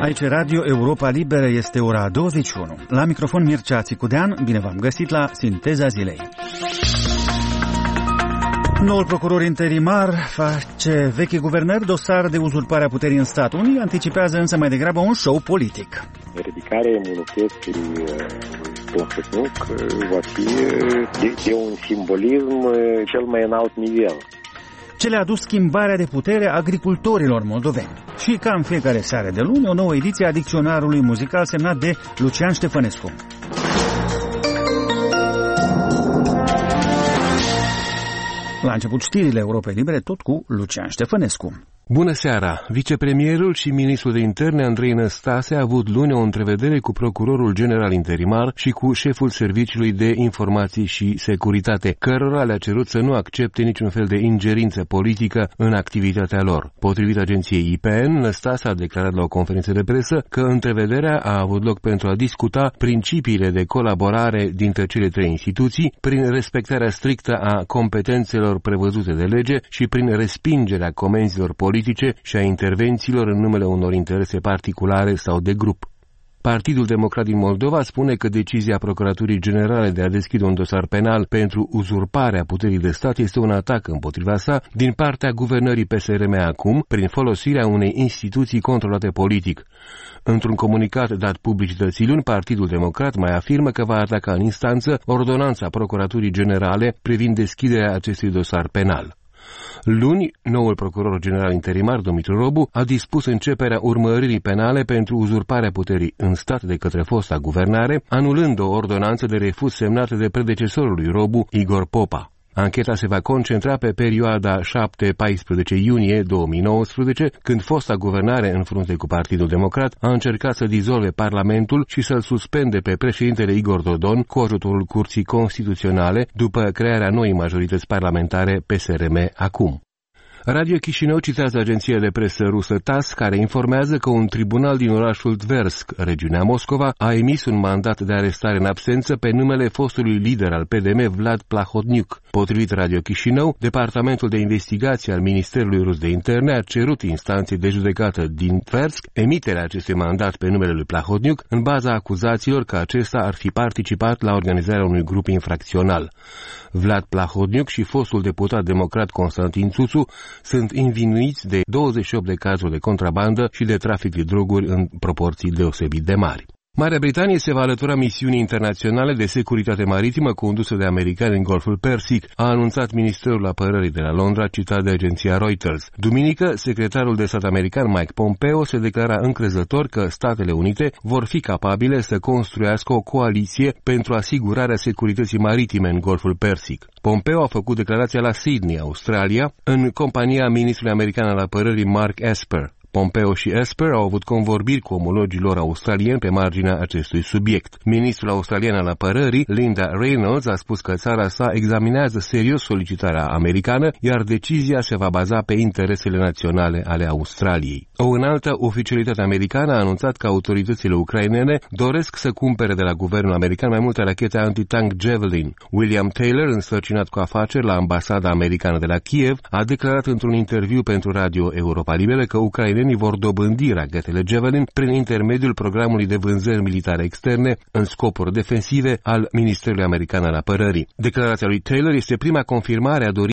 Aici Radio Europa Liberă, este ora 21. La microfon Mircea Țicudean, bine v-am găsit la Sinteza Zilei. Noul procuror interimar face vechi guvernări dosar de uzurpare a puterii în stat. Unii anticipează însă mai degrabă un show politic. Ridicarea imunității Plahotniuc va fi de un simbolism cel mai înalt nivel. Ce le-a adus schimbarea de putere agricultorilor moldoveni. Și ca în fiecare seară de luni, o nouă ediție a dicționarului muzical semnat de Lucian Ștefănescu. La început știrile Europei Libere, tot cu Lucian Ștefănescu. Bună seara! Vicepremierul și ministrul de interne Andrei Năstase a avut luni o întrevedere cu procurorul general interimar și cu șeful Serviciului de Informații și Securitate, cărora le-a cerut să nu accepte niciun fel de ingerință politică în activitatea lor. Potrivit agenției IPN, Năstase a declarat la o conferință de presă că întrevederea a avut loc pentru a discuta principiile de colaborare dintre cele trei instituții, prin respectarea strictă a competențelor prevăzute de lege și prin respingerea comenzilor politice și a intervențiilor în numele unor interese particulare sau de grup. Partidul Democrat din Moldova spune că decizia Procuraturii Generale de a deschide un dosar penal pentru uzurparea puterii de stat este un atac împotriva sa din partea guvernării PSRM acum, prin folosirea unei instituții controlate politic. Într-un comunicat dat publicității luni, Partidul Democrat mai afirmă că va ataca în instanță ordonanța Procuraturii Generale privind deschiderea acestui dosar penal. Luni, noul procuror general interimar, Dumitru Robu, a dispus începerea urmăririi penale pentru uzurparea puterii în stat de către fosta guvernare, anulând o ordonanță de refuz semnată de predecesorul lui Robu, Igor Popa. Ancheta se va concentra pe perioada 7-14 iunie 2019, când fosta guvernare, în frunte cu Partidul Democrat, a încercat să dizolve Parlamentul și să-l suspende pe președintele Igor Dodon cu ajutorul Curții Constituționale, după crearea noii majorități parlamentare PSRM acum. Radio Chișinău citează agenția de presă rusă TASS, care informează că un tribunal din orașul Tversk, regiunea Moscova, a emis un mandat de arestare în absență pe numele fostului lider al PDM, Vlad Plahotniuc. Potrivit Radio Chișinău, Departamentul de Investigație al Ministerului Rus de Interne a cerut instanței de judecată din Tversk emiterea acestui mandat pe numele lui Plahotniuc în baza acuzațiilor că acesta ar fi participat la organizarea unui grup infracțional. Vlad Plahotniuc și fostul deputat democrat Constantin Țuțu sunt învinuiți de 28 de cazuri de contrabandă și de trafic de droguri în proporții deosebit de mari. Marea Britanie se va alătura misiunii internaționale de securitate maritimă condusă de americani în Golful Persic, a anunțat Ministerul Apărării de la Londra, citat de agenția Reuters. Duminică, secretarul de stat american Mike Pompeo se declara încrezător că Statele Unite vor fi capabile să construiască o coaliție pentru asigurarea securității maritime în Golful Persic. Pompeo a făcut declarația la Sydney, Australia, în compania ministrului american al apărării Mark Esper. Pompeo și Esper au avut convorbiri cu omologii lor australieni pe marginea acestui subiect. Ministrul australian al apărării, Linda Reynolds, a spus că țara sa examinează serios solicitarea americană, iar decizia se va baza pe interesele naționale ale Australiei. O înaltă oficialitate americană a anunțat că autoritățile ucrainene doresc să cumpere de la guvernul american mai multe rachete antitank Javelin. William Taylor, însărcinat cu afaceri la ambasada americană de la Kiev, a declarat într-un interviu pentru Radio Europa Liberă că ucrainenii vor dobândi rachetele Javelin prin intermediul programului de vânzări militare externe în scopuri defensive al Ministerului American al Apărării. Declarația lui Taylor este prima confirmare a dorinței